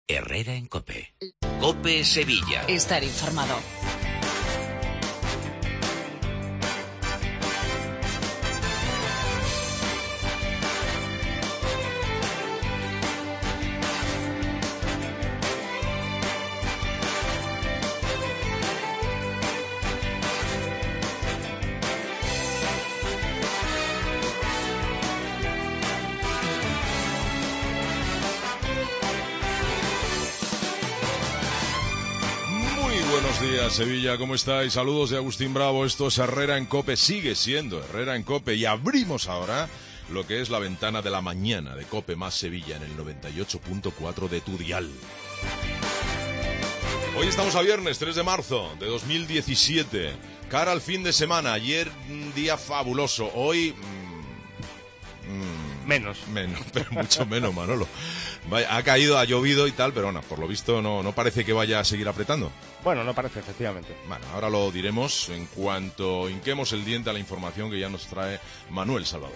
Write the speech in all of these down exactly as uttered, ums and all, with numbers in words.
Herrera en COPE. COPE Sevilla. Estar informado. Sevilla, ¿cómo estáis? Saludos de Agustín Bravo, esto es Herrera en COPE, sigue siendo Herrera en COPE y abrimos ahora lo que es la ventana de la mañana de COPE más Sevilla en el noventa y ocho punto cuatro de tu dial. Hoy estamos a viernes tres de marzo de dos mil diecisiete, cara al fin de semana, ayer un día fabuloso, hoy... Mmm, mmm, menos. Menos, pero mucho menos, Manolo. Vaya, ha caído, ha llovido y tal, pero bueno, por lo visto no, no parece que vaya a seguir apretando. Bueno, no parece, efectivamente. Bueno, ahora lo diremos en cuanto hinquemos el diente a la información que ya nos trae Manuel Salvador.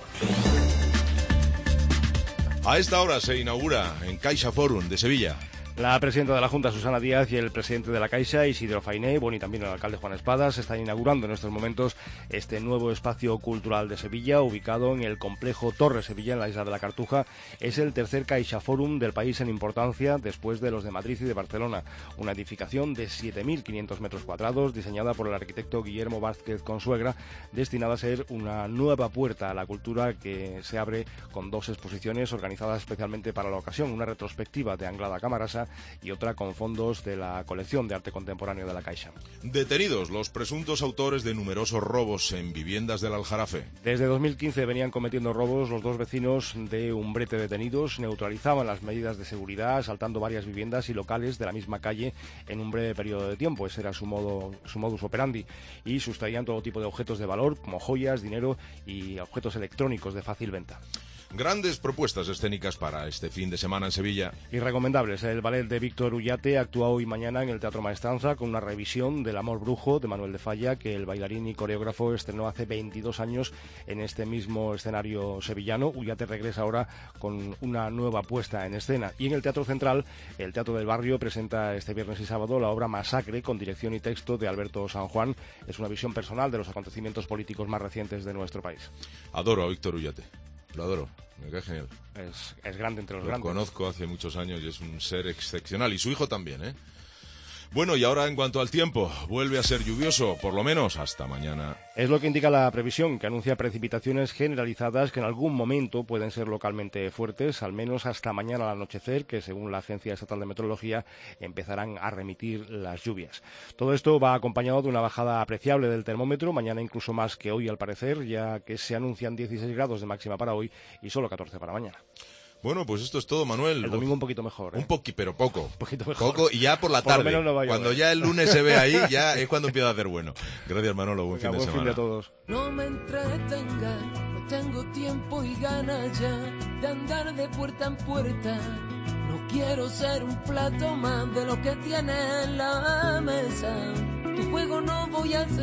A esta hora se inaugura en Caixa Forum de Sevilla. La presidenta de la Junta, Susana Díaz, y el presidente de la Caixa, Isidro Fainé, bueno, y también el alcalde Juan Espadas, están inaugurando en estos momentos este nuevo espacio cultural de Sevilla, ubicado en el complejo Torre Sevilla, en la isla de la Cartuja. Es el tercer Caixa Forum del país en importancia, después de los de Madrid y de Barcelona. Una edificación de siete mil quinientos metros cuadrados, diseñada por el arquitecto Guillermo Vázquez Consuegra, destinada a ser una nueva puerta a la cultura que se abre con dos exposiciones organizadas especialmente para la ocasión, una retrospectiva de Anglada Camarasa y otra con fondos de la colección de arte contemporáneo de la Caixa. Detenidos los presuntos autores de numerosos robos en viviendas del Aljarafe. Desde dos mil quince venían cometiendo robos los dos vecinos de Umbrete detenidos, neutralizaban las medidas de seguridad asaltando varias viviendas y locales de la misma calle en un breve periodo de tiempo. Ese era su modo, su modus operandi, y sustraían todo tipo de objetos de valor como joyas, dinero y objetos electrónicos de fácil venta. Grandes propuestas escénicas para este fin de semana en Sevilla. Y recomendables. El ballet de Víctor Ullate actúa hoy y mañana en el Teatro Maestranza con una revisión del Amor Brujo de Manuel de Falla, que el bailarín y coreógrafo estrenó hace veintidós años en este mismo escenario sevillano. Ullate regresa ahora con una nueva puesta en escena. Y en el Teatro Central, el Teatro del Barrio presenta este viernes y sábado la obra Masacre, con dirección y texto de Alberto San Juan. Es una visión personal de los acontecimientos políticos más recientes de nuestro país. Adoro a Víctor Ullate. Lo adoro, me cae genial. Es, es grande entre los Lo grandes. Lo conozco hace muchos años y es un ser excepcional. Y su hijo también, ¿eh? Bueno, y ahora en cuanto al tiempo, vuelve a ser lluvioso, por lo menos hasta mañana. Es lo que indica la previsión, que anuncia precipitaciones generalizadas que en algún momento pueden ser localmente fuertes, al menos hasta mañana al anochecer, que según la Agencia Estatal de Meteorología empezarán a remitir las lluvias. Todo esto va acompañado de una bajada apreciable del termómetro, mañana incluso más que hoy al parecer, ya que se anuncian dieciséis grados de máxima para hoy y solo catorce para mañana. Bueno, pues esto es todo, Manuel. El domingo un poquito mejor, ¿eh? Un poquito, pero poco. Un poquito mejor. Poco, y ya por la tarde. Por lo menos no va a llover. Cuando ya el lunes se ve ahí, ya es cuando empieza a hacer bueno. Gracias, Manolo. Buen Venga, fin de buen semana. fin de a todos. No me entretenga, no tengo tiempo y ganas ya de andar de puerta en puerta. No quiero ser un plato más de lo que tiene en la mesa. Tu juego no voy a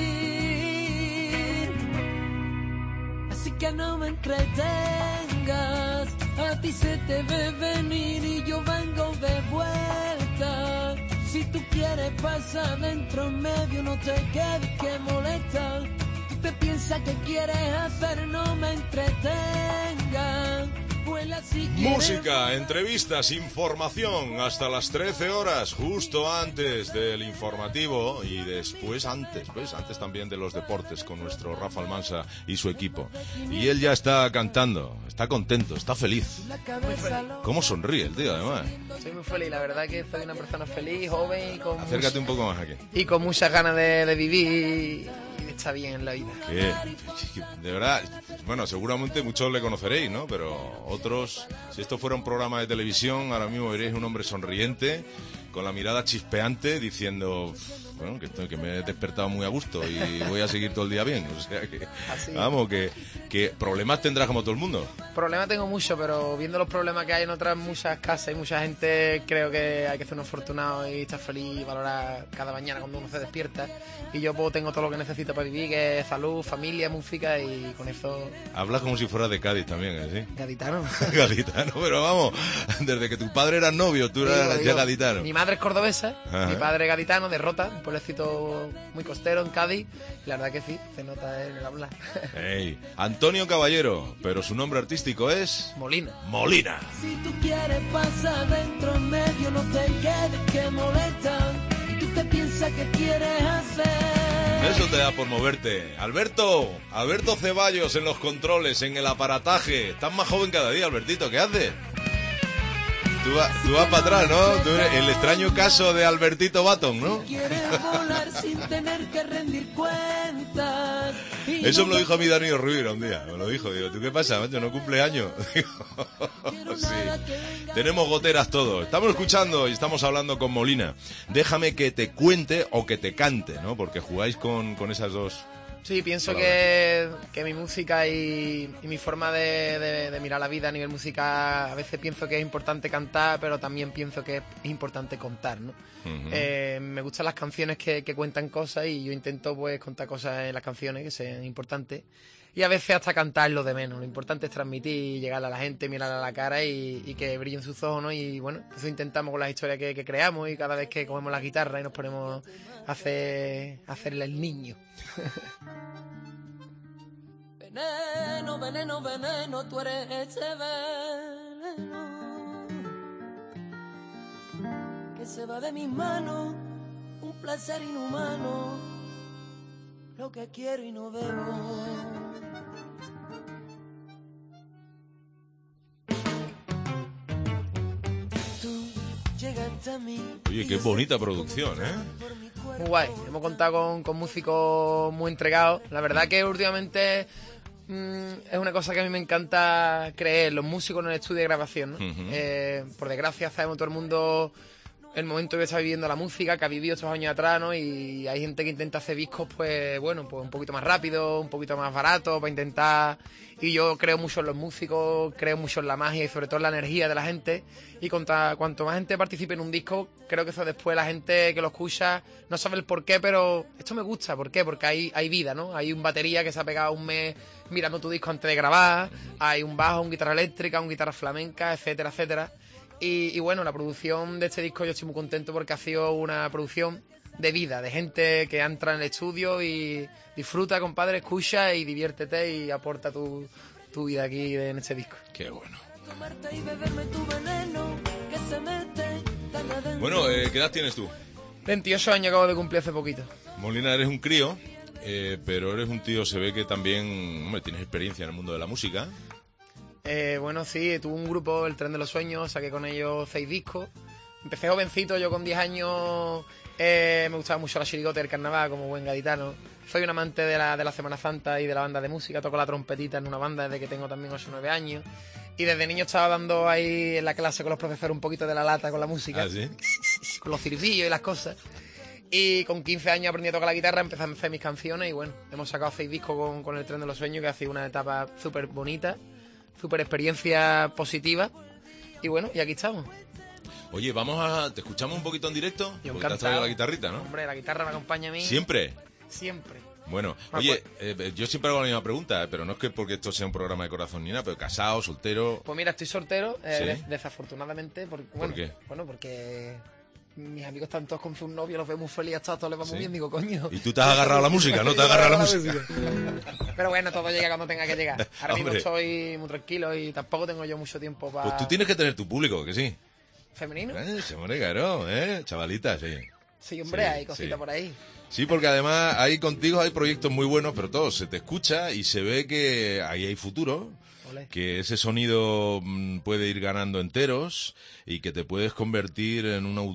seguir, así que no me entretengas. A ti se te ve venir y yo vengo de vuelta. Si tú quieres pasar dentro en medio, no te quedes que molesta. Tú te piensas que quieres hacer, no me entretengas. Si Música, entrevistas, información hasta las trece horas, justo antes del informativo y después antes, ¿ves? Antes también de los deportes con nuestro Rafa Almansa y su equipo. Y él ya está cantando, está contento, está feliz. Muy feliz. ¿Cómo sonríe el tío, además? Soy muy feliz, la verdad que soy una persona feliz, joven y con... Acércate un poco más aquí. Y con muchas ganas de, de vivir y de estar bien en la vida. ¿Qué? De verdad, bueno, seguramente muchos le conoceréis, ¿no? Pero otros, si esto fuera un programa de televisión, ahora mismo veréis un hombre sonriente con la mirada chispeante diciendo, bueno, que, estoy, que me he despertado muy a gusto y voy a seguir todo el día bien. O sea que, Así. vamos, que, que problemas tendrás como todo el mundo. Problemas tengo mucho, pero viendo los problemas que hay en otras muchas casas y mucha gente, creo que hay que ser un afortunado y estar feliz y valorar cada mañana cuando uno se despierta. Y yo pues, tengo todo lo que necesito para vivir, que es salud, familia, música, y con eso... Hablas como si fueras de Cádiz también, ¿eh? ¿Sí? Gaditano. Gaditano, pero vamos, desde que tu padre era novio, tú eras Digo, ya digo, gaditano. Mi madre es cordobesa, Ajá. mi padre es gaditano, de Rota, un pueblecito muy costero en Cádiz. Y la verdad que sí, se nota en el hablar. Ey, Antonio Caballero, pero su nombre artístico es... Molina. Molina. Si tú quieres pasar dentro en medio, no te quedes que molestan. Y tú te piensas que quieres hacer. Eso te da por moverte. Alberto, Alberto Ceballos en los controles, en el aparataje. Estás más joven cada día, Albertito, ¿qué haces? Tú, va, tú vas para atrás, ¿no? Tú eres el extraño caso de Albertito Baton, ¿no? Quieres volar sin tener que rendir cuentas. Y Eso no me lo dijo a mí Daniel Rubira un día. Me lo dijo, digo, ¿tú qué pasa, macho? ¿No cumple años? Digo, sí. Tenemos goteras todos. Estamos escuchando y estamos hablando con Molina. Déjame que te cuente o que te cante, ¿no? Porque jugáis con, con esas dos... Sí, pienso Hola, que, que mi música y, y mi forma de, de, de mirar la vida a nivel musical, a veces pienso que es importante cantar, pero también pienso que es importante contar, ¿no? Uh-huh. Eh, me gustan las canciones que, que cuentan cosas y yo intento pues contar cosas en las canciones que sean importantes. Y a veces hasta cantar lo de menos. Lo importante es transmitir, llegar a la gente, mirar a la cara y, y que brillen sus ojos, ¿no? Y bueno, eso intentamos con las historias que, que creamos y cada vez que cogemos la guitarra y nos ponemos a hacer, a hacerle el niño. Veneno, veneno, veneno, tú eres ese veneno que se va de mis manos, un placer inhumano, lo que quiero y no debo. Tú llegaste a mí. Oye, qué bonita producción, ¿eh? Muy guay. Hemos contado con, con músicos muy entregados. La verdad que últimamente mmm, es una cosa que a mí me encanta creer, los músicos en el estudio de grabación, ¿no? Uh-huh. eh, por desgracia sabemos todo el mundo el momento que está viviendo la música, que ha vivido estos años atrás, ¿no? Y hay gente que intenta hacer discos, pues bueno, pues un poquito más rápido, un poquito más barato, para intentar... Y yo creo mucho en los músicos, creo mucho en la magia y sobre todo en la energía de la gente. Y contra, cuanto más gente participe en un disco, creo que eso después la gente que lo escucha no sabe el por qué, pero esto me gusta. ¿Por qué? Porque hay, hay vida, ¿no? Hay un batería que se ha pegado un mes mirando tu disco antes de grabar, hay un bajo, un guitarra eléctrica, un guitarra flamenca, etcétera, etcétera. Y, y bueno, la producción de este disco yo estoy muy contento porque ha sido una producción de vida, de gente que entra en el estudio y disfruta, compadre, escucha y diviértete y aporta tu, tu vida aquí en este disco. Qué bueno. Tomarte y beberme tu veneno que se mete tan adentro. Bueno, eh, ¿qué edad tienes tú? veintiocho años acabo de cumplir hace poquito. Molina, eres un crío, eh, pero eres un tío, se ve que también, hombre, tienes experiencia en el mundo de la música. Eh, bueno, sí, tuve un grupo, El Tren de los Sueños, saqué con ellos seis discos. Empecé jovencito, yo con diez años eh, me gustaba mucho la chirigota y el carnaval como buen gaditano. Soy un amante de la, de la Semana Santa y de la banda de música, toco la trompetita en una banda desde que tengo también ocho o nueve años. Y desde niño estaba dando ahí en la clase con los profesores un poquito de la lata con la música, ¿Ah, sí? con los cirbillos y las cosas. Y con quince años aprendí a tocar la guitarra, empecé a hacer mis canciones y bueno, hemos sacado seis discos con, con El Tren de los Sueños, que ha sido una etapa súper bonita, súper experiencia positiva. Y bueno, y aquí estamos. Oye, vamos a... ¿Te escuchamos un poquito en directo? Yo Porque te has encantado. traído la guitarrita, ¿no? Hombre, la guitarra me acompaña a mí ¿Siempre? siempre. Bueno, Ah, oye, eh, yo siempre hago la misma pregunta, eh, pero no es que porque esto sea un programa de corazón ni nada, pero casado, soltero... Pues mira, estoy soltero, eh, ¿Sí? des- desafortunadamente. Porque, bueno, qué? Bueno, porque mis amigos están todos con sus novios, los veo muy felices, hasta todos les va muy ¿Sí? bien, digo, coño. Y tú te has agarrado a la música, ¿no? Te has agarrado a la música. Pero bueno, todo llega cuando tenga que llegar. Ahora mismo Hombre. estoy muy tranquilo y tampoco tengo yo mucho tiempo para... Pues tú tienes que tener tu público, que sí. ¿Femenino? Eh, se muere caro, ¿eh? Chavalita, sí. Sí, hombre, Sí, hay cositas sí. por ahí. Sí, porque además ahí contigo hay proyectos muy buenos, pero todo se te escucha y se ve que ahí hay futuro, Ole. que ese sonido mm, puede ir ganando enteros y que te puedes convertir en un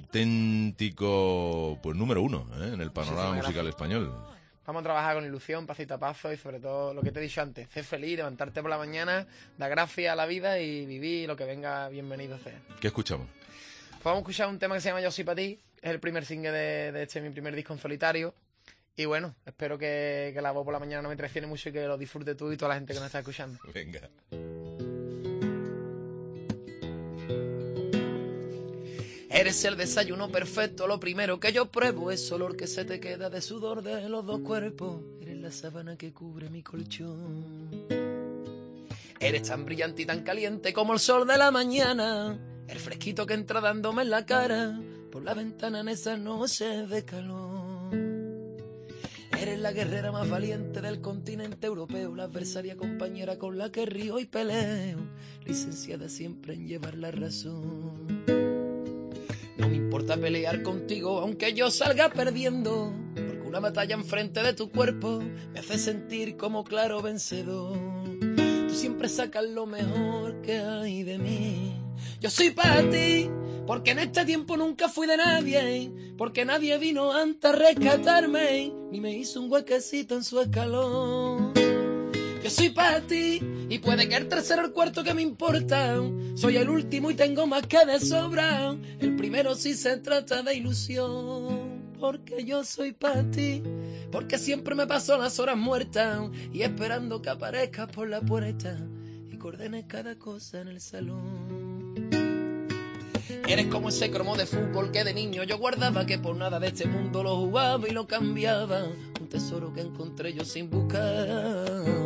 auténtico, pues número uno, ¿eh? En el panorama Muchísimas musical gracias. español. Vamos a trabajar con ilusión, pasito a paso y sobre todo lo que te he dicho antes, ser feliz, levantarte por la mañana, dar gracias a la vida y vivir lo que venga, bienvenido sea. ¿Qué escuchamos? Vamos a escuchar un tema que se llama Yo soy para ti. Es el primer single de, de este mi primer disco en solitario. Y bueno, espero que, que la voz por la mañana no me traicione mucho y que lo disfrute tú y toda la gente que nos está escuchando. Venga. Eres el desayuno perfecto, lo primero que yo pruebo es olor que se te queda de sudor de los dos cuerpos. Eres la sábana que cubre mi colchón. Eres tan brillante y tan caliente como el sol de la mañana. El fresquito que entra dándome en la cara por la ventana en esa noche de calor. Eres la guerrera más valiente del continente europeo, la adversaria compañera con la que río y peleo, licenciada siempre en llevar la razón. No me importa pelear contigo aunque yo salga perdiendo, porque una batalla enfrente de tu cuerpo me hace sentir como claro vencedor. Tú siempre sacas lo mejor que hay de mí. Yo soy para ti, porque en este tiempo nunca fui de nadie, porque nadie vino antes a rescatarme, ni me hizo un huequecito en su escalón. Yo soy para ti, y puede que el tercero o el cuarto que me importan, soy el último y tengo más que de sobra, el primero si se trata de ilusión, porque yo soy para ti, porque siempre me paso las horas muertas, y esperando que aparezcas por la puerta, y que ordenes cada cosa en el salón. Eres como ese cromo de fútbol que de niño yo guardaba, que por nada de este mundo lo jugaba y lo cambiaba, un tesoro que encontré yo sin buscar.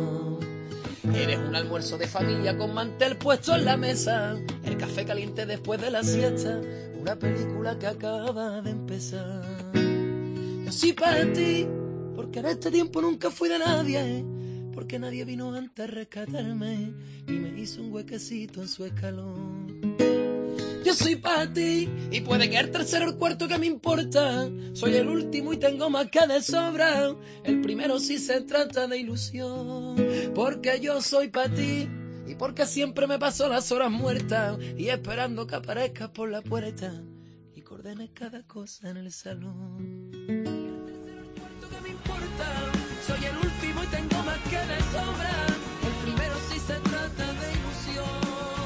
Eres un almuerzo de familia con mantel puesto en la mesa, el café caliente después de la siesta, una película que acaba de empezar. Yo soy para ti, porque en este tiempo nunca fui de nadie, porque nadie vino antes a rescatarme, ni me hizo un huequecito en su escalón. Yo soy para ti, y puede que el tercero o el cuarto que me importa, soy el último y tengo más que de sobra, el primero si se trata de ilusión, porque yo soy para ti, y porque siempre me paso las horas muertas, y esperando que aparezcas por la puerta, y que ordenes cada cosa en el salón. El tercero o el cuarto que me importa, soy el último y tengo más que de sobra, el primero si se trata de ilusión.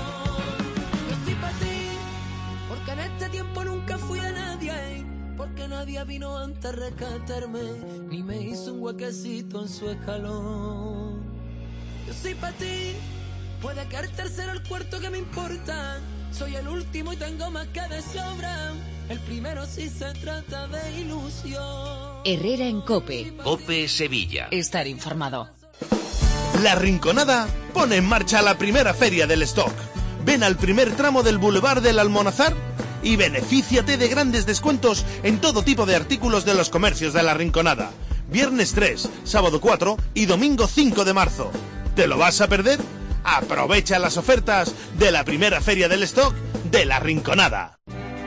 Porque en este tiempo nunca fui a nadie, porque nadie vino antes a rescatarme, ni me hizo un huequecito en su escalón. Yo soy para ti, puede que el tercero o el cuarto que me importa, soy el último y tengo más que de sobra, el primero si se trata de ilusión. Herrera en COPE. COPE Sevilla. Estar informado. La Rinconada pone en marcha la primera feria del stock. Ven al primer tramo del Boulevard del Almonazar y benefíciate de grandes descuentos en todo tipo de artículos de los comercios de La Rinconada. Viernes tres, sábado cuatro y domingo cinco de marzo. ¿Te lo vas a perder? Aprovecha las ofertas de la primera feria del stock de La Rinconada.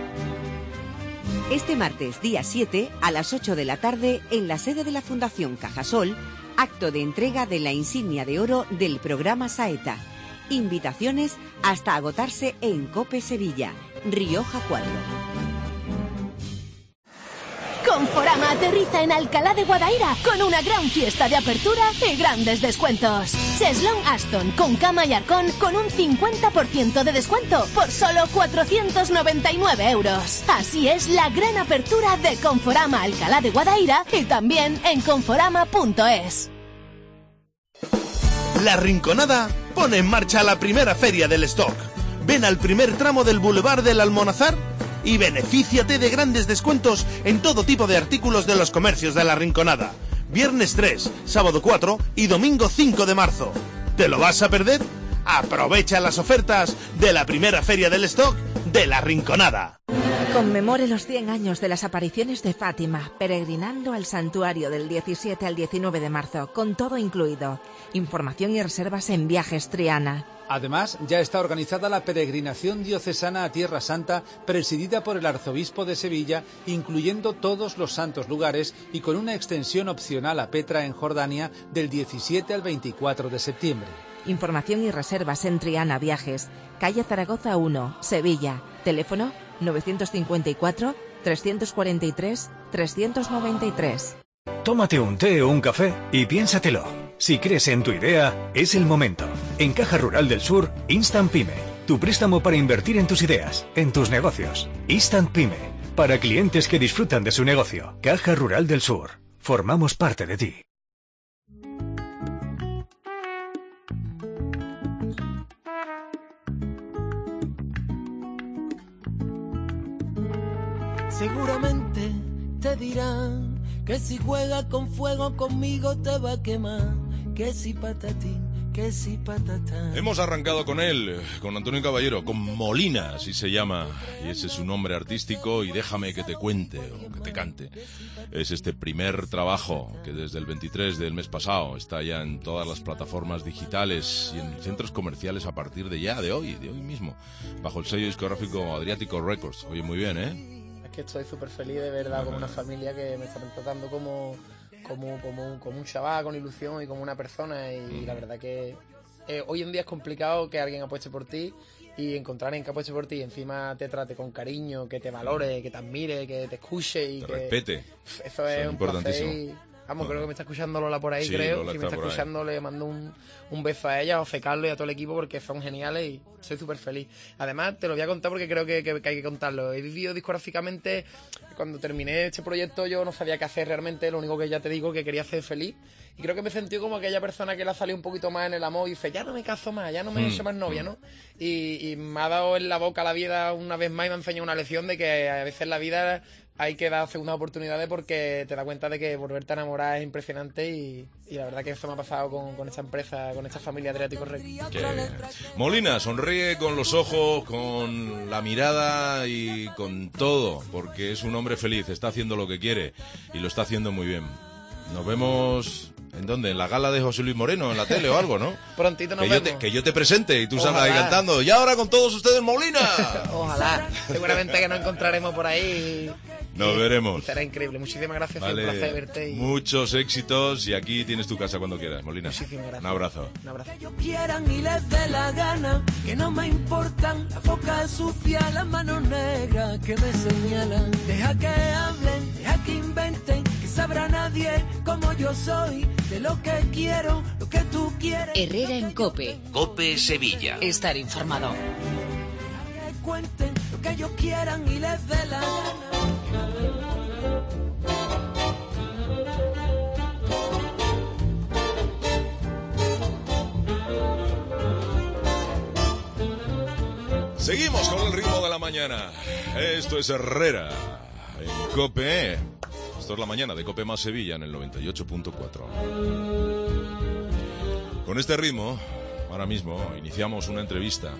Este martes, día siete, a las ocho de la tarde, en la sede de la Fundación Cajasol, acto de entrega de la insignia de oro del programa Saeta. Invitaciones hasta agotarse en COPE Sevilla, Rioja cuatro. Conforama aterriza en Alcalá de Guadaira con una gran fiesta de apertura y grandes descuentos. Cheslong Aston con cama y arcón con un cincuenta por ciento de descuento por solo cuatrocientos noventa y nueve euros. Así es la gran apertura de Conforama Alcalá de Guadaira y también en conforama punto es. La Rinconada pone en marcha la primera feria del stock. Ven al primer tramo del Boulevard del Almonazar y benefíciate de grandes descuentos en todo tipo de artículos de los comercios de La Rinconada. Viernes tres, sábado cuatro y domingo cinco de marzo. ¿Te lo vas a perder? Aprovecha las ofertas de la primera feria del stock de La Rinconada. Conmemore los cien años de las apariciones de Fátima, peregrinando al santuario del diecisiete al diecinueve de marzo, con todo incluido. Información y reservas en Viajes Triana. Además, ya está organizada la peregrinación diocesana a Tierra Santa, presidida por el arzobispo de Sevilla, incluyendo todos los santos lugares y con una extensión opcional a Petra en Jordania del diecisiete al veinticuatro de septiembre. Información y reservas en Triana Viajes, calle Zaragoza uno, Sevilla. Teléfono novecientos cincuenta y cuatro, trescientos cuarenta y tres, trescientos noventa y tres. Tómate un té o un café y piénsatelo. Si crees en tu idea, es el momento. En Caja Rural del Sur, Instant Pyme. tu préstamo para invertir en tus ideas, en tus negocios. Instant Pyme, para clientes que disfrutan de su negocio. Caja Rural del Sur, formamos parte de ti. Seguramente te dirán que si juegas con fuego conmigo te va a quemar, que si patatín, que si patatán. Hemos arrancado con él, con Antonio Caballero, con Molina, así se llama, y ese es su nombre artístico, y déjame que te cuente, o que te cante. Es este primer trabajo que desde el veintitrés del mes pasado está ya en todas las plataformas digitales y en centros comerciales a partir de ya, de hoy, de hoy mismo, bajo el sello discográfico Adriático Records. Oye, muy bien, ¿eh? Que estoy súper feliz de verdad, como una familia que me está tratando como, como, como, un, como un chaval con ilusión y como una persona, y la verdad que eh, hoy en día es complicado que alguien apueste por ti y encontrar a alguien que apueste por ti y encima te trate con cariño, que te valore, que te admire, que te escuche y te que respete. Eso es un placer y, vamos, creo que me está escuchando Lola por ahí, sí, creo. Lola si me está escuchando, ahí. Le mando un, un beso a ella, a José Carlos y a todo el equipo porque son geniales y soy súper feliz. Además, te lo voy a contar porque creo que, que, que hay que contarlo. He vivido discográficamente, cuando terminé este proyecto yo no sabía qué hacer realmente, lo único que ya te digo que quería ser feliz. Y creo que me sentí como aquella persona que le ha salido un poquito más en el amor y dice, ya no me caso más, ya no me he hecho más novia, ¿no? Y, y me ha dado en la boca la vida una vez más y me ha enseñado una lección de que a veces la vida hay que dar segundas oportunidades porque te das cuenta de que volverte a enamorar es impresionante y, y la verdad que eso me ha pasado con, con esta empresa, con esta familia Adriático Records. Que... Molina sonríe con los ojos, con la mirada y con todo, porque es un hombre feliz, está haciendo lo que quiere y lo está haciendo muy bien. Nos vemos... ¿En dónde? ¿En la gala de José Luis Moreno? ¿En la tele o algo, no? Prontito nos que vemos. Yo te, que yo te presente y tú salgas ahí cantando. Y ahora con todos ustedes, Molina. Ojalá. Seguramente que nos encontraremos por ahí. Y, nos y, veremos. Y será increíble. Muchísimas gracias. Vale. Fue un placer verte. Y... muchos éxitos y aquí tienes tu casa cuando quieras, Molina. Muchísimas gracias. Un abrazo. Un abrazo. Que ellos quieran y les dé la gana, que no me importan la boca sucia, las manos negras que me señalan. Deja que hablen, deja que inventen, que sabrá nadie como yo soy, de lo que quiero, lo que tú quieres. Herrera en COPE. COPE Sevilla. Estar informado. Que cuenten lo que ellos quieran y les dé la gana. Seguimos con el ritmo de la mañana. Esto es Herrera en COPE. Esto es la mañana de COPE más Sevilla en el noventa y ocho punto cuatro. Con este ritmo, ahora mismo, iniciamos una entrevista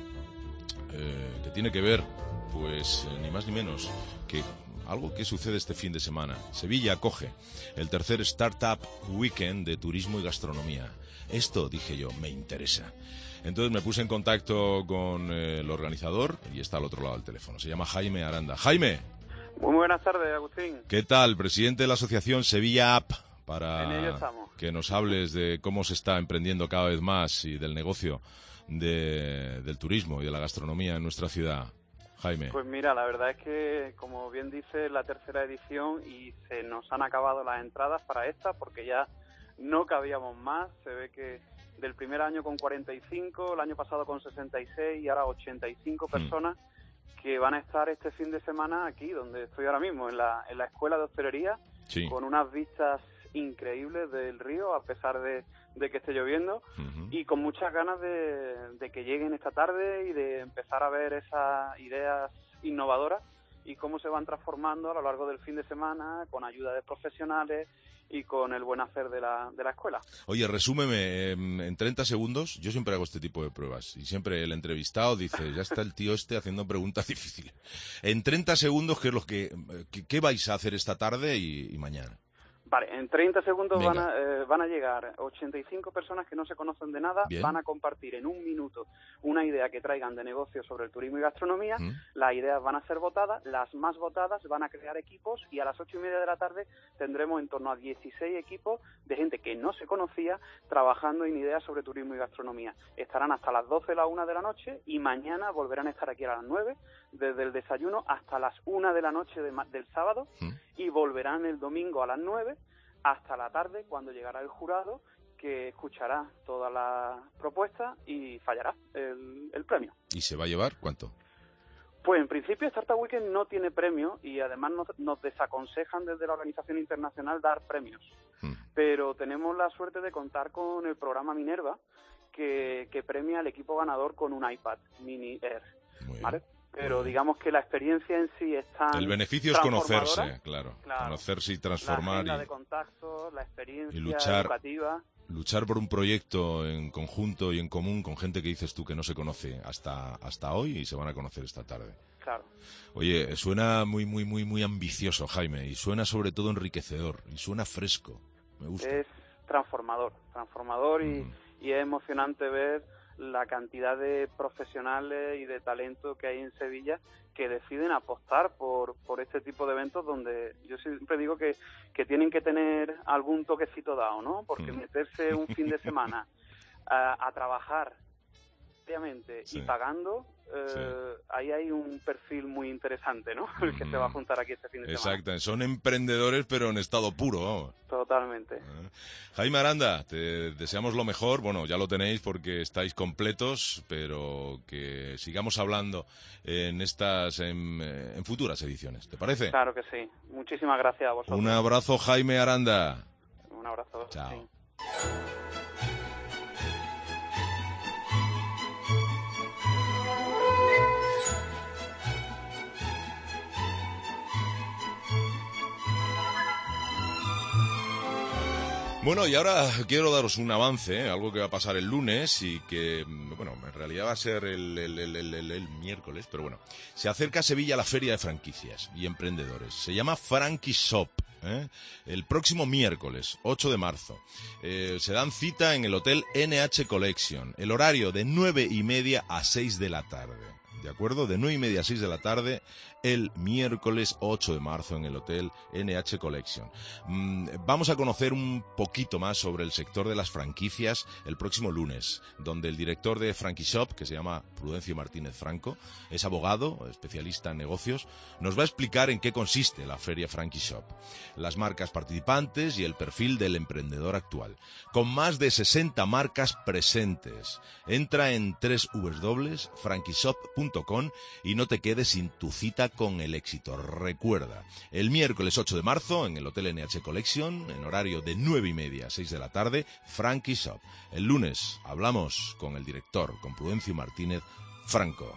eh, que tiene que ver, pues, eh, ni más ni menos que algo que sucede este fin de semana. Sevilla acoge el tercer Startup Weekend de Turismo y Gastronomía. Esto, dije yo, me interesa. Entonces me puse en contacto con eh, el organizador y está al otro lado del teléfono. Se llama Jaime Aranda. Jaime. Muy buenas tardes, Agustín. ¿Qué tal? Presidente de la asociación Sevilla App, para en ello estamos. Que nos hables de cómo se está emprendiendo cada vez más y del negocio de, del turismo y de la gastronomía en nuestra ciudad. Jaime. Pues mira, la verdad es que, como bien dice, la tercera edición y se nos han acabado las entradas para esta porque ya no cabíamos más. Se ve que del primer año con cuarenta y cinco, el año pasado con sesenta y seis y ahora ochenta y cinco personas mm. que van a estar este fin de semana aquí, donde estoy ahora mismo, en la, en la Escuela de Hostelería, sí. con unas vistas increíbles del río, a pesar de, de que esté lloviendo, uh-huh. y con muchas ganas de, de que lleguen esta tarde y de empezar a ver esas ideas innovadoras y cómo se van transformando a lo largo del fin de semana con ayuda de profesionales y con el buen hacer de la, de la escuela. Oye, resúmeme, en treinta segundos, yo siempre hago este tipo de pruebas y siempre el entrevistado dice, ya está el tío este haciendo preguntas difíciles. En treinta segundos, ¿qué es lo que, qué, qué vais a hacer esta tarde y, y mañana? Vale, en treinta segundos van a, eh, van a llegar ochenta y cinco personas que no se conocen de nada. Bien. Van a compartir en un minuto una idea que traigan de negocio sobre el turismo y gastronomía. ¿Mm? Las ideas van a ser votadas, las más votadas van a crear equipos y a las ocho y media de la tarde tendremos en torno a dieciséis equipos de gente que no se conocía trabajando en ideas sobre turismo y gastronomía. Estarán hasta las doce, la una de la noche y mañana volverán a estar aquí a las nueve, desde el desayuno hasta las una de la noche de, del sábado. ¿Mm? Y volverán el domingo a las nueve hasta la tarde, cuando llegará el jurado, que escuchará todas las propuestas y fallará el, el premio. ¿Y se va a llevar cuánto? Pues en principio Startup Weekend no tiene premio y además nos, nos desaconsejan desde la organización internacional dar premios. Hmm. Pero tenemos la suerte de contar con el programa Minerva, que, que premia al equipo ganador con un iPad Mini Air. ¿Vale? Pero digamos que la experiencia en sí es tan El beneficio es conocerse, claro, claro. Conocerse y transformar. La agenda y, de contactos, la experiencia y luchar, educativa. Luchar por un proyecto en conjunto y en común con gente que dices tú que no se conoce hasta hasta hoy y se van a conocer esta tarde. Claro. Oye, suena muy, muy, muy, muy ambicioso, Jaime, y suena sobre todo enriquecedor, y suena fresco. Me gusta. Es transformador, transformador y, mm. y es emocionante ver la cantidad de profesionales y de talento que hay en Sevilla que deciden apostar por, por este tipo de eventos donde yo siempre digo que, que tienen que tener algún toquecito dado, ¿no? Porque meterse un fin de semana a, a trabajar obviamente sí. y pagando, eh, sí. ahí hay un perfil muy interesante, ¿no? El que mm. se va a juntar aquí este fin de semana. Exacto, son emprendedores pero en estado puro, vamos. Totalmente. Eh. Jaime Aranda, te deseamos lo mejor, bueno, ya lo tenéis porque estáis completos, pero que sigamos hablando en estas, en, en futuras ediciones, ¿te parece? Claro que sí, muchísimas gracias a vosotros. Un abrazo, Jaime Aranda. Un abrazo. Chao. Sí. Bueno, y ahora quiero daros un avance, ¿eh? Algo que va a pasar el lunes y que, bueno, en realidad va a ser el, el, el, el, el, el miércoles, pero bueno. Se acerca a Sevilla la Feria de Franquicias y Emprendedores. Se llama Frankie Shop, ¿eh? El próximo miércoles, ocho de marzo. Eh, se dan cita en el Hotel N H Collection. El horario de nueve y media a seis de la tarde. ¿De acuerdo? De nueve y media a seis de la tarde, el miércoles ocho de marzo en el Hotel N H Collection. Mm, vamos a conocer un poquito más sobre el sector de las franquicias el próximo lunes, donde el director de Frankie Shop, que se llama Prudencio Martínez Franco, es abogado, especialista en negocios, nos va a explicar en qué consiste la Feria Frankie Shop, las marcas participantes y el perfil del emprendedor actual. Con más de sesenta marcas presentes. Entra en doble u doble u doble u punto frankie shop punto com y no te quedes sin tu cita con el éxito. Recuerda, el miércoles ocho de marzo en el Hotel N H Collection, en horario de nueve y media a seis de la tarde, Frankie Shop. El lunes hablamos con el director, con Prudencio Martínez Franco.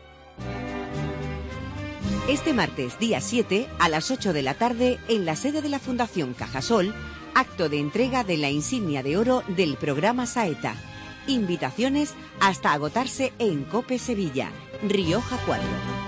Este martes, día siete, a las ocho de la tarde, en la sede de la Fundación Cajasol, acto de entrega de la insignia de oro del programa Saeta. Invitaciones hasta agotarse en COPE Sevilla, Rioja cuatro.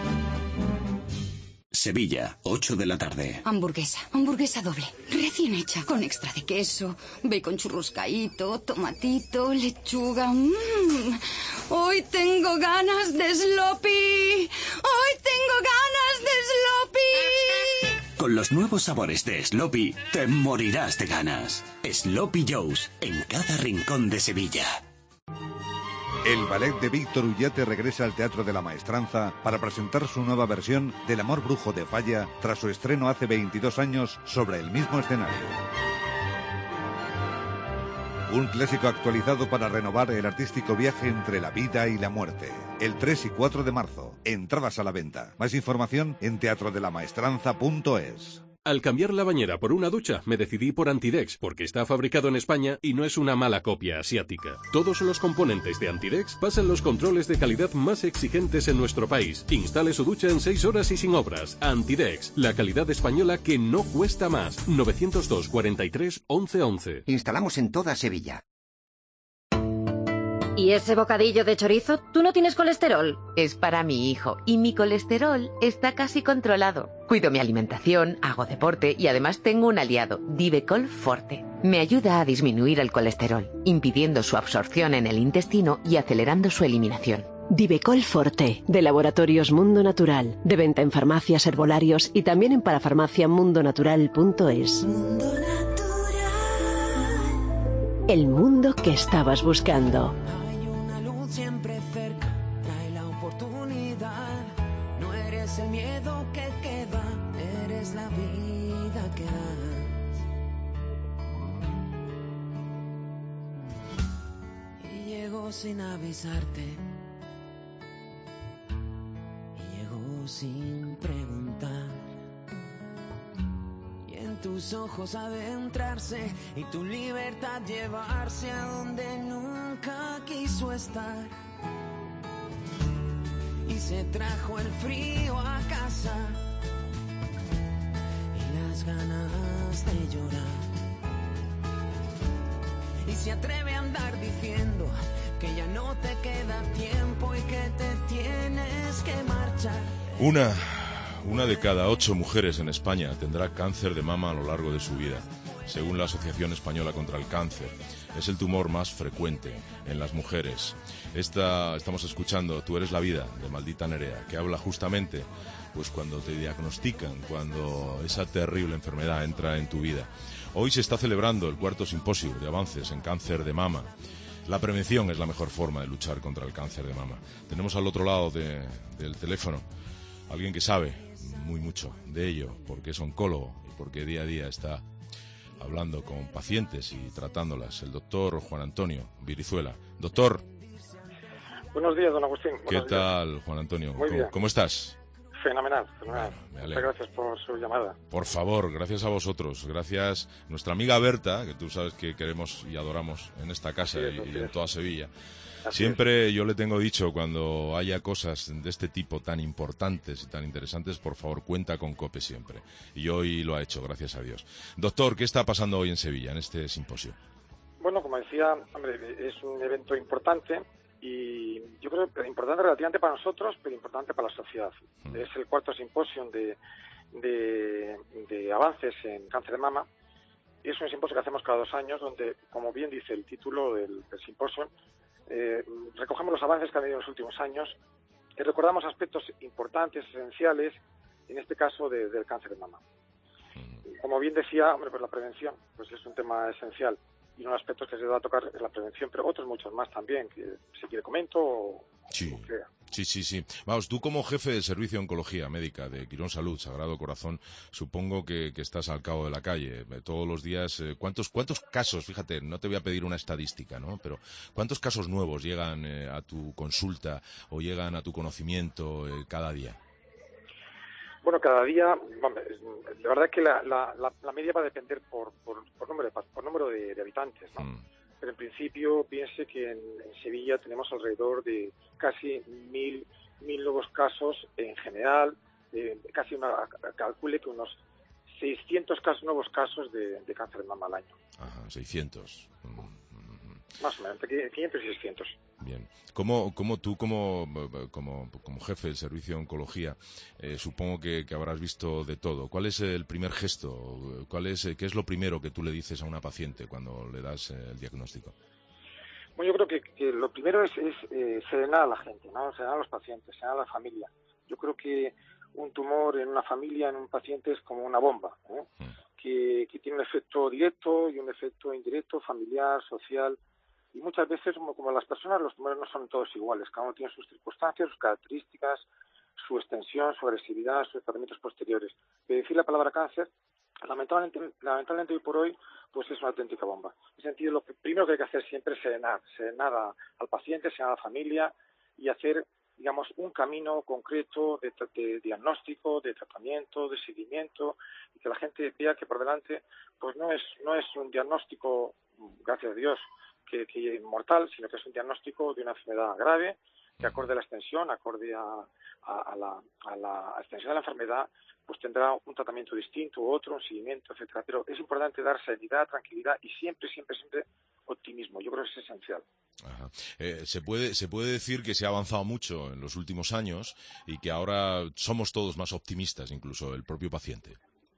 Sevilla, ocho de la tarde. Hamburguesa, hamburguesa doble, recién hecha, con extra de queso, bacon churruscaíto, tomatito, lechuga. Mmm. Hoy tengo ganas de sloppy. Hoy tengo ganas de sloppy. Con los nuevos sabores de Sloppy, te morirás de ganas. Sloppy Joe's, en cada rincón de Sevilla. El ballet de Víctor Ullate regresa al Teatro de la Maestranza para presentar su nueva versión del Amor Brujo de Falla tras su estreno hace veintidós años sobre el mismo escenario. Un clásico actualizado para renovar el artístico viaje entre la vida y la muerte. El tres y cuatro de marzo. Entradas a la venta. Más información en teatro de la maestranza punto es. Al cambiar la bañera por una ducha, me decidí por Antidex, porque está fabricado en España y no es una mala copia asiática. Todos los componentes de Antidex pasan los controles de calidad más exigentes en nuestro país. Instale su ducha en seis horas y sin obras. Antidex, la calidad española que no cuesta más. novecientos dos, cuarenta y tres, once once. Instalamos en toda Sevilla. ¿Y ese bocadillo de chorizo? ¿Tú no tienes colesterol? Es para mi hijo y mi colesterol está casi controlado. Cuido mi alimentación, hago deporte y además tengo un aliado, Divecol Forte. Me ayuda a disminuir el colesterol, impidiendo su absorción en el intestino y acelerando su eliminación. Divecol Forte, de Laboratorios Mundo Natural, de venta en farmacias, herbolarios y también en parafarmacia mundo natural punto es. Mundo Natural. El mundo que estabas buscando. Siempre cerca, trae la oportunidad. No eres el miedo que queda, eres la vida que das. llegó sin avisarte y llegó sin preguntar. Y en tus ojos adentrarse y tu libertad llevarse a donde nunca quiso estar. Y se trajo el frío a casa y las ganas de llorar. Y se atreve a andar diciendo que ya no te queda tiempo y que te tienes que marchar. Una, una de cada ocho mujeres en España tendrá cáncer de mama a lo largo de su vida, según la Asociación Española contra el Cáncer. Es el tumor más frecuente en las mujeres. Esta, estamos escuchando Tú eres la vida, de Maldita Nerea, que habla justamente pues cuando te diagnostican, cuando esa terrible enfermedad entra en tu vida. Hoy se está celebrando el cuarto simposio de avances en cáncer de mama. La prevención es la mejor forma de luchar contra el cáncer de mama. Tenemos al otro lado de, del teléfono alguien que sabe muy mucho de ello, porque es oncólogo y porque día a día está hablando con pacientes y tratándolas, el doctor Juan Antonio Virizuela. Doctor. Buenos días, don Agustín. ¿Qué Buenos tal, días. Juan Antonio? Muy ¿Cómo, bien. ¿Cómo estás? Fenomenal, fenomenal. Me Muchas alegro. gracias por su llamada. Por favor, gracias a vosotros. Gracias nuestra amiga Berta, que tú sabes que queremos y adoramos en esta casa Así es, y, así y en es. toda Sevilla. Así Siempre yo le tengo dicho, cuando haya cosas de este tipo tan importantes y tan interesantes, por favor, cuenta con COPE siempre. Y hoy lo ha hecho, gracias a Dios. Doctor, ¿qué está pasando hoy en Sevilla, en este simposio? Bueno, como decía, hombre, es un evento importante y yo creo que importante relativamente para nosotros, pero importante para la sociedad. Mm. Es el cuarto simposio de, de, de avances en cáncer de mama. Y es un simposio que hacemos cada dos años, donde, como bien dice el título del, del simposio, eh, recogemos los avances que han habido en los últimos años y recordamos aspectos importantes, esenciales, en este caso de, del cáncer de mama. Como bien decía, hombre, pues la prevención pues es un tema esencial y uno de los aspectos que se va a tocar es la prevención, pero otros muchos más también, que si quiere comento o, sí. o crea. Sí, sí, sí. Vamos, tú como jefe del Servicio de Oncología Médica de Quirón Salud, Sagrado Corazón, supongo que, que estás al cabo de la calle. Todos los días, eh, ¿cuántos cuántos casos, fíjate, no te voy a pedir una estadística, ¿no? Pero ¿cuántos casos nuevos llegan eh, a tu consulta o llegan a tu conocimiento eh, cada día? Bueno, cada día, bueno, la verdad es que la, la, la, la media va a depender por, por, por número, de, por número de, de habitantes, ¿no? Mm. Pero en principio piense que en, en Sevilla tenemos alrededor de casi mil, mil nuevos casos en general, eh, casi una, calcule que unos seiscientos casos, nuevos casos de, de cáncer de mama al año. Ajá, seiscientos. Mm. Más o menos, entre quinientos y seiscientos. Bien. ¿Cómo, cómo tú, como, como, como jefe del Servicio de Oncología, eh, supongo que, que habrás visto de todo? ¿Cuál es el primer gesto? ¿Cuál es, ¿Qué es lo primero que tú le dices a una paciente cuando le das eh, el diagnóstico? Bueno, yo creo que, que lo primero es, es eh, serenar a la gente, ¿no? Serenar a los pacientes, serenar a la familia. Yo creo que un tumor en una familia, en un paciente, es como una bomba, ¿eh? Mm. que, que tiene un efecto directo y un efecto indirecto, familiar, social. Y muchas veces, como, como las personas, los tumores no son todos iguales. Cada uno tiene sus circunstancias, sus características, su extensión, su agresividad, sus tratamientos posteriores. Pero decir la palabra cáncer, lamentablemente, lamentablemente hoy por hoy, pues es una auténtica bomba. En ese sentido, lo que, primero que hay que hacer siempre es serenar, serenar a, al paciente, serenar a la familia y hacer, digamos, un camino concreto de, de diagnóstico, de tratamiento, de seguimiento, y que la gente vea que por delante, pues no es, no es un diagnóstico, gracias a Dios, Que, que mortal, sino que es un diagnóstico de una enfermedad grave, que acorde a la extensión, acorde a, a, a, la, a la extensión de la enfermedad, pues tendrá un tratamiento distinto u otro, un seguimiento, etcétera. Pero es importante dar serenidad, tranquilidad y siempre, siempre, siempre optimismo. Yo creo que es esencial. Ajá. Eh, se puede se puede decir que se ha avanzado mucho en los últimos años y que ahora somos todos más optimistas, incluso el propio paciente.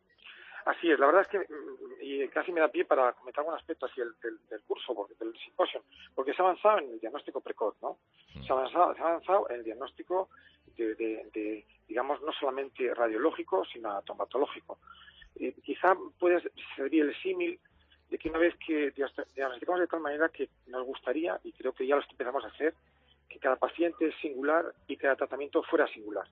Así es, la verdad es que y casi me da pie para comentar algún aspecto así del, del, del curso, porque, del simposio, porque se ha avanzado en el diagnóstico precoz, ¿no? Mm. Se ha avanzado, se ha avanzado en el diagnóstico de, de, de, digamos, no solamente radiológico, sino atomatológico. Eh, quizá puede servir el símil de que una vez que diagnosticamos de tal manera que nos gustaría, y creo que ya lo empezamos a hacer, que cada paciente es singular y cada tratamiento fuera singular.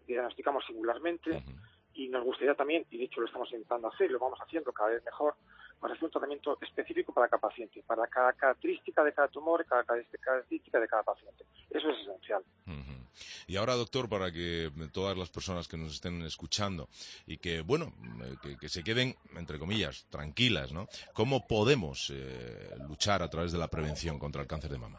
Diagnosticamos singularmente, uh-huh. y nos gustaría también, y de hecho lo estamos intentando hacer, y lo vamos haciendo cada vez mejor, para hacer un tratamiento específico para cada paciente, para cada característica de cada tumor, cada característica de cada paciente. Eso es esencial. Uh-huh. Y ahora, doctor, para que todas las personas que nos estén escuchando y que, bueno, que, que se queden, entre comillas, tranquilas, ¿no? ¿Cómo podemos eh, luchar a través de la prevención contra el cáncer de mama?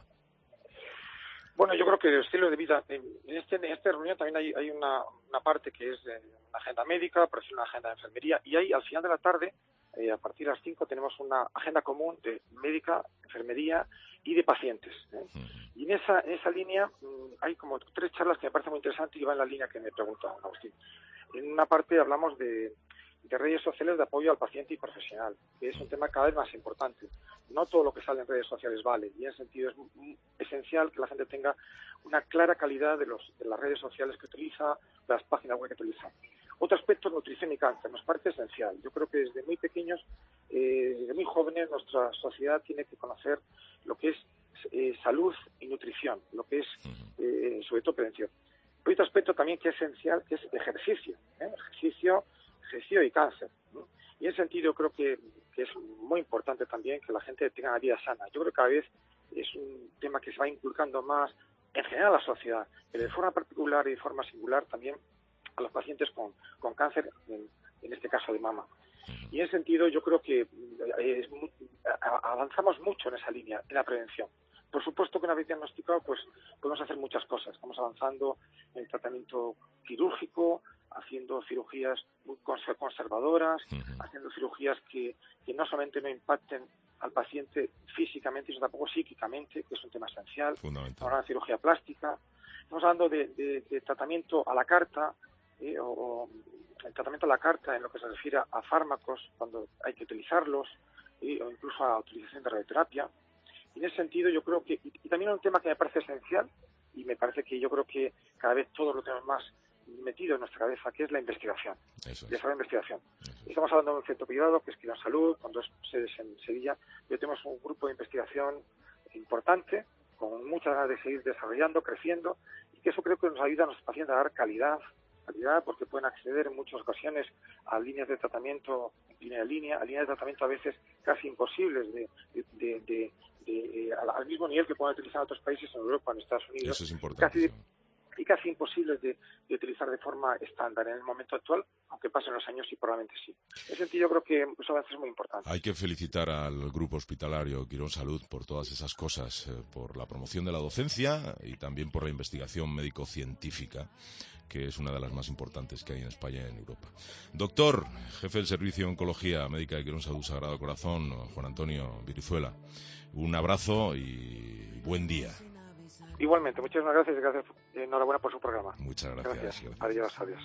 Bueno, yo creo que el estilo de vida, en, este, en esta reunión también hay, hay una, una parte que es eh, una agenda médica, pero es una agenda de enfermería, y ahí al final de la tarde, eh, a partir de las cinco, tenemos una agenda común de médica, enfermería y de pacientes. ¿eh? Y en esa, en esa línea mmm, hay como tres charlas que me parecen muy interesantes y van en la línea que me pregunta Agustín. En una parte hablamos de, de redes sociales de apoyo al paciente y profesional, que es un tema cada vez más importante. No todo lo que sale en redes sociales vale, y en ese sentido es esencial que la gente tenga una clara calidad de, los, de las redes sociales que utiliza, de las páginas web que utiliza. Otro aspecto, nutrición y cáncer, nos parece esencial. Yo creo que desde muy pequeños, eh, desde muy jóvenes, nuestra sociedad tiene que conocer lo que es eh, salud y nutrición, lo que es, eh, sobre todo, prevención. Hay otro aspecto también que es esencial, que es ejercicio, ¿eh? ejercicio, ejercicio y cáncer. ¿no? Y en ese sentido creo que, que es muy importante también que la gente tenga una vida sana. Yo creo que cada vez es un tema que se va inculcando más en general a la sociedad, pero de forma particular y de forma singular también a los pacientes con, con cáncer, en, en este caso de mama. Y en ese sentido yo creo que es, avanzamos mucho en esa línea, en la prevención. Por supuesto que una vez diagnosticado, pues podemos hacer muchas cosas. Estamos avanzando en el tratamiento quirúrgico, haciendo cirugías muy conservadoras, uh-huh. haciendo cirugías que, que no solamente no impacten al paciente físicamente, sino tampoco psíquicamente, que es un tema esencial. Estamos hablando de cirugía plástica. Estamos hablando de, de, de tratamiento a la carta, eh, o, o el tratamiento a la carta en lo que se refiere a fármacos, cuando hay que utilizarlos, eh, o incluso a la utilización de radioterapia. Y en ese sentido yo creo que, y, y también un tema que me parece esencial, y me parece que yo creo que cada vez todos lo tenemos más metido en nuestra cabeza, que es la investigación. Eso es. La investigación. Eso es. Estamos hablando de un centro privado que es Quirón Salud, con dos sedes en Sevilla. Yo tenemos un grupo de investigación importante, con muchas ganas de seguir desarrollando, creciendo, y que eso creo que nos ayuda a nuestros pacientes a dar calidad, calidad, porque pueden acceder en muchas ocasiones a líneas de tratamiento en primera línea, a líneas de tratamiento a veces casi imposibles de, de, de, de, de, de al mismo nivel que pueden utilizar en otros países, en Europa, en Estados Unidos. Eso es importante. Casi, y casi imposibles de, de utilizar de forma estándar en el momento actual, aunque pasen los años y probablemente sí. En ese sentido yo creo que eso avance es muy importante. Hay que felicitar al grupo hospitalario Quirón Salud por todas esas cosas, eh, por la promoción de la docencia y también por la investigación médico-científica, que es una de las más importantes que hay en España y en Europa. Doctor, jefe del Servicio de Oncología Médica de Quirón Salud Sagrado Corazón, Juan Antonio Virizuela, un abrazo y buen día. Igualmente, muchísimas gracias y gracias, enhorabuena por su programa. Muchas gracias. Gracias. gracias. Adiós, adiós.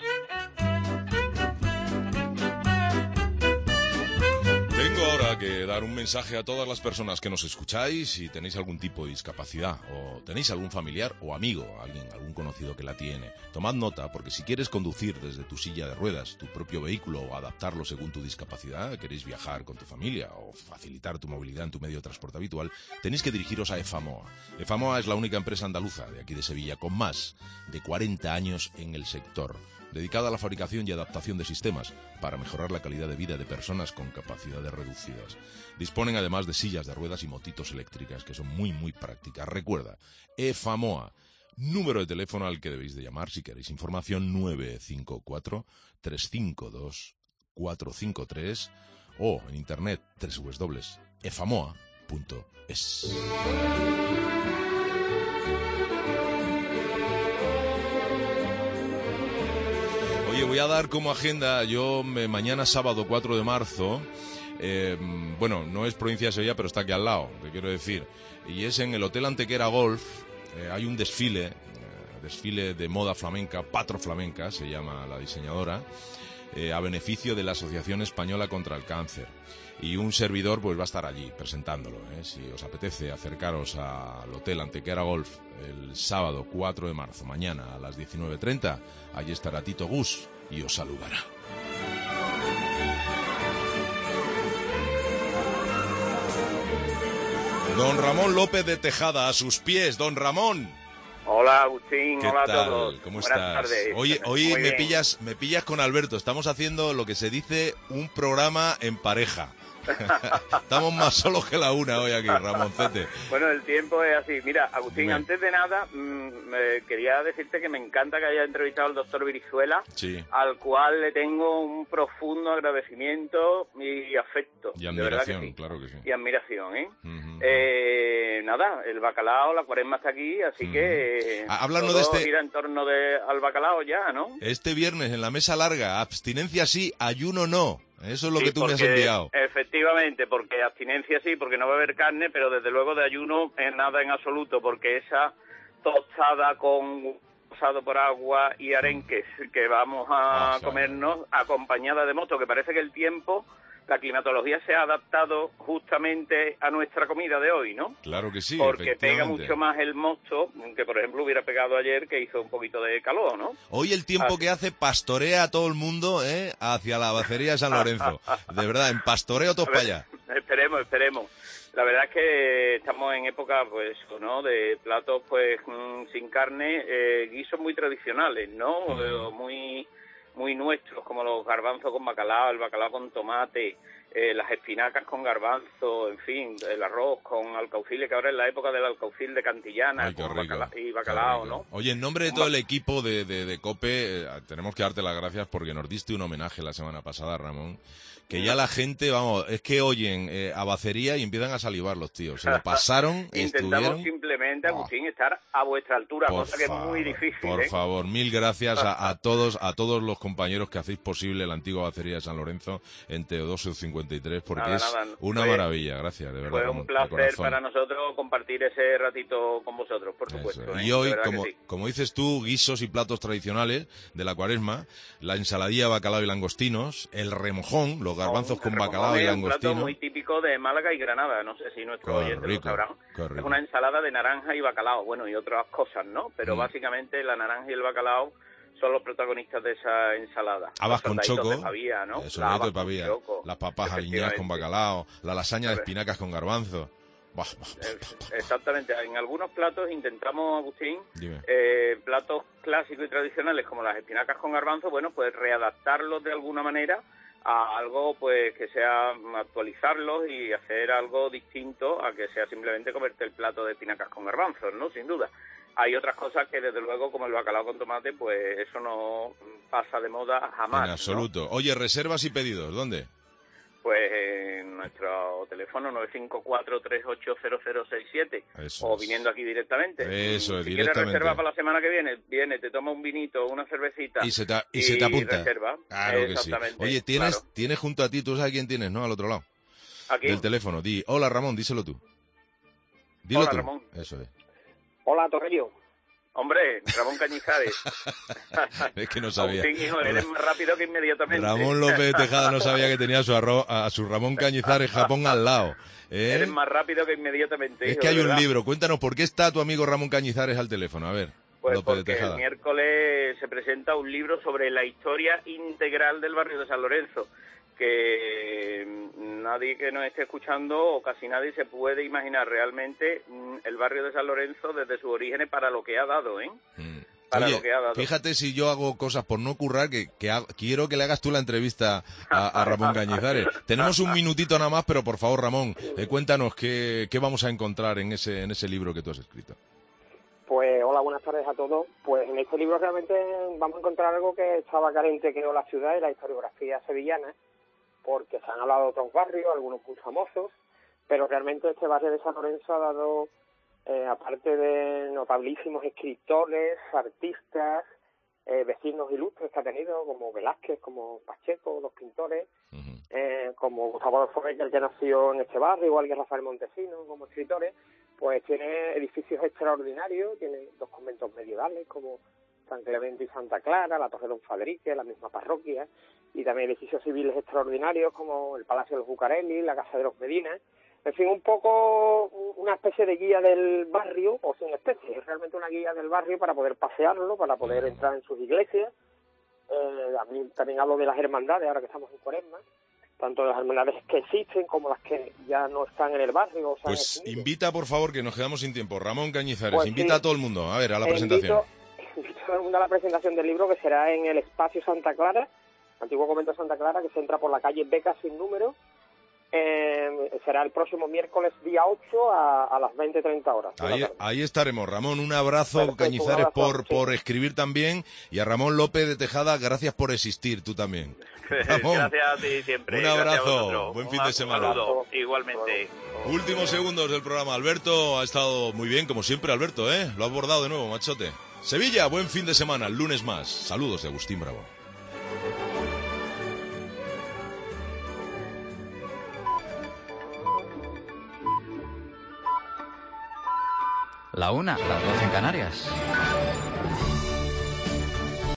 Tengo ahora que dar un mensaje a todas las personas que nos escucháis. Si tenéis algún tipo de discapacidad o tenéis algún familiar o amigo, alguien, algún conocido que la tiene, tomad nota, porque si quieres conducir desde tu silla de ruedas tu propio vehículo o adaptarlo según tu discapacidad, queréis viajar con tu familia o facilitar tu movilidad en tu medio de transporte habitual, tenéis que dirigiros a EFAMOA. EFAMOA es la única empresa andaluza de aquí de Sevilla con más de cuarenta años en el sector, dedicada a la fabricación y adaptación de sistemas para mejorar la calidad de vida de personas con capacidades reducidas. Disponen además de sillas de ruedas y motitos eléctricas que son muy muy prácticas. Recuerda, EFAMOA, número de teléfono al que debéis de llamar si queréis información: nueve cinco cuatro, tres cinco dos, cuatro cinco tres o en internet doble u doble u doble u punto efamoa punto es. Oye, voy a dar como agenda, yo me, mañana sábado cuatro de marzo, eh, bueno, no es provincia de Sevilla, pero está aquí al lado, te quiero decir, y es en el Hotel Antequera Golf, eh, hay un desfile, eh, desfile de moda flamenca, Patro Flamenca, se llama la diseñadora, eh, a beneficio de la Asociación Española contra el Cáncer. Y un servidor pues va a estar allí presentándolo, ¿eh? Si os apetece acercaros al Hotel Antequera Golf el sábado cuatro de marzo, mañana a las diecinueve treinta, allí estará Tito Gus y os saludará. Don Ramón López de Tejada, a sus pies, don Ramón. Hola Agustín, ¿Qué hola tal? a todos. ¿Cómo Buenas estás? tardes. Hoy, hoy Muy me bien. pillas, me pillas con Alberto. Estamos haciendo lo que se dice un programa en pareja. Estamos más solos que la una hoy aquí, Ramoncete. Bueno, el tiempo es así. Mira, Agustín, Dime. antes de nada, mmm, eh, quería decirte que me encanta que haya entrevistado al doctor Virizuela, Sí. al cual le tengo un profundo agradecimiento y afecto. Y de verdad que admiración, sí. claro que sí. Y admiración, ¿eh? Eh, nada, el bacalao, la cuaresma está aquí, así que eh, Ah, háblanos todo de este- gira en torno de, al bacalao ya, ¿no? Este viernes en la mesa larga, abstinencia sí, ayuno no. Eso es lo Sí, que tú me has porque, enviado. Efectivamente, porque abstinencia sí, porque no va a haber carne, pero desde luego de ayuno en nada en absoluto, porque esa tostada con pasado por agua y arenques que vamos a Ah, sí. comernos acompañada de mosto, que parece que el tiempo, la climatología se ha adaptado justamente a nuestra comida de hoy, ¿no? Claro que sí, Porque pega efectivamente. mucho más el mosto que, por ejemplo, hubiera pegado ayer, que hizo un poquito de calor, ¿no? Hoy el tiempo Así- que hace pastorea a todo el mundo ¿eh? hacia la bacería de San Lorenzo. De verdad, en pastoreo todos A para ver, allá. Esperemos, esperemos. La verdad es que estamos en época, pues, ¿no?, de platos, pues, mm, sin carne, eh, guisos muy tradicionales, ¿no? Eh, muy muy nuestros, como los garbanzos con bacalao, el bacalao con tomate, eh, las espinacas con garbanzo, en fin, el arroz con alcauciles, que ahora es la época del alcaucil de Cantillana Ay, qué con rico, bacala- y qué bacalao, rico. ¿no? Oye, en nombre de todo el equipo de, de, de COPE, eh, tenemos que darte las gracias porque nos diste un homenaje la semana pasada, Ramón. Que ya la gente, vamos, es que oyen eh, a bacería y empiezan a salivar los tíos. Se lo pasaron, Intentamos estuvieron... simplemente, Agustín, estar a vuestra altura, Por cosa que es muy difícil, Por ¿eh? favor, mil gracias a, a todos a todos los compañeros que hacéis posible la antigua bacería de San Lorenzo en Teodosio cincuenta y tres, porque Nada, es nada, una fue- maravilla, gracias, de verdad. Fue Ramón, un de placer corazón. para nosotros compartir ese ratito con vosotros, por supuesto. ¿eh? Y hoy, De verdad que como, sí. como dices tú, guisos y platos tradicionales de la cuaresma, la ensaladilla, bacalao y langostinos, el remojón, los garbanzos con bacalao y Es un plato langostino. muy típico de Málaga y Granada, no sé si nuestros Qué oyentes rico, lo sabrán. qué Es rico. una ensalada de naranja y bacalao, bueno, y otras cosas, ¿no? Pero Mm. básicamente la naranja y el bacalao son los protagonistas de esa ensalada. Habas Los con soldaditos choco, de Pavía, ¿no? el La soldadito habas de pavía, con choco, las papas aliñadas con efectivamente. bacalao, la lasaña de espinacas con garbanzo. Buah, buah, Eh, Exactamente. En algunos platos intentamos, Agustín, dime. eh, platos clásicos y tradicionales como las espinacas con garbanzo, bueno, pues readaptarlos de alguna manera a algo pues que sea actualizarlos y hacer algo distinto a que sea simplemente comerte el plato de espinacas con garbanzos, ¿no? Sin duda. Hay otras cosas que desde luego, como el bacalao con tomate, pues eso no pasa de moda jamás, En ¿no? absoluto. Oye, reservas y pedidos, ¿dónde? Pues en nuestro teléfono nueve cinco cuatro, tres ocho cero cero seis siete Eso o es. viniendo aquí directamente. Eso es, si directamente. quieres reserva para la semana que viene, viene, te toma un vinito, una cervecita Y se te, y se te apunta. reserva. Claro que sí. Exactamente. Oye, tienes, claro. tienes junto a ti, tú sabes quién tienes, ¿no? Al otro lado. ¿A quién? Del teléfono. Di, hola Ramón, díselo tú. Dilo Hola, tú. Ramón. Eso es. Hola, Torrello. Hombre, Ramón Cañizares. Es que no sabía. Agustín, hijo, eres más rápido que inmediatamente. Ramón López de Tejada no sabía que tenía a su, arro- a su Ramón Cañizares Japón al lado. ¿eh? Eres más rápido que inmediatamente. Es hijo, que hay de un verdad. libro. Cuéntanos, ¿por qué está tu amigo Ramón Cañizares al teléfono? A ver, Pues López de porque el Tejada. miércoles se presenta un libro sobre la historia integral del barrio de San Lorenzo, que mm, nadie que nos esté escuchando o casi nadie se puede imaginar realmente mm, el barrio de San Lorenzo desde sus orígenes para lo que ha dado, ¿eh? Para Oye, lo que ha dado. fíjate si yo hago cosas por no currar, que, que ha- quiero que le hagas tú la entrevista a, a Ramón Cañizares. Tenemos un minutito nada más, pero por favor, Ramón, eh, cuéntanos qué, qué vamos a encontrar en ese, en ese libro que tú has escrito. Pues hola, buenas tardes a todos. Pues en este libro realmente vamos a encontrar algo que estaba carente, creo, la ciudad y la historiografía sevillana, porque se han hablado de otros barrios, algunos muy famosos, pero realmente este barrio de San Lorenzo ha dado, eh, aparte de notabilísimos escritores, artistas, eh, vecinos ilustres que ha tenido, como Velázquez, como Pacheco, los pintores, eh, como Gustavo Adolfo Bécquer, que nació en este barrio, igual que Rafael Montesinos, como escritores, pues tiene edificios extraordinarios, tiene dos conventos medievales, como San Clemente y Santa Clara, la Torre de Don Fadrique, la misma parroquia, y también edificios civiles extraordinarios, como el Palacio de los Bucareli, la Casa de los Medina. En fin, un poco una especie de guía del barrio, o sin especie, es realmente una guía del barrio para poder pasearlo, para poder entrar en sus iglesias. Eh, a mí también hablo de las hermandades, ahora que estamos en Cuaresma, tanto las hermandades que existen como las que ya no están en el barrio. O sea, Pues en el- invita, por favor, que nos quedamos sin tiempo. Ramón Cañizares, Pues invita sí. a todo el mundo, a ver, a la Eh, presentación. Invito, invito a todo el mundo a la presentación del libro, que será en el Espacio Santa Clara, antiguo convento de Santa Clara, que se entra por la calle Beca sin número, Eh, será el próximo miércoles día ocho a, a las veinte treinta horas. Ahí, ahí estaremos. Ramón, un abrazo, Perfecto, Cañizares, un abrazo, por, sí. por escribir también. Y a Ramón López de Tejada, gracias por existir, tú también. Ramón, Gracias a ti siempre. un gracias a abrazo, vosotros. buen Un fin de semana. saludo, igualmente. Últimos segundos del programa. Alberto ha estado muy bien, como siempre, Alberto, ¿eh? Lo ha abordado de nuevo, machote. Sevilla, buen fin de semana, el lunes más. Saludos de Agustín Bravo. La una, las dos en Canarias.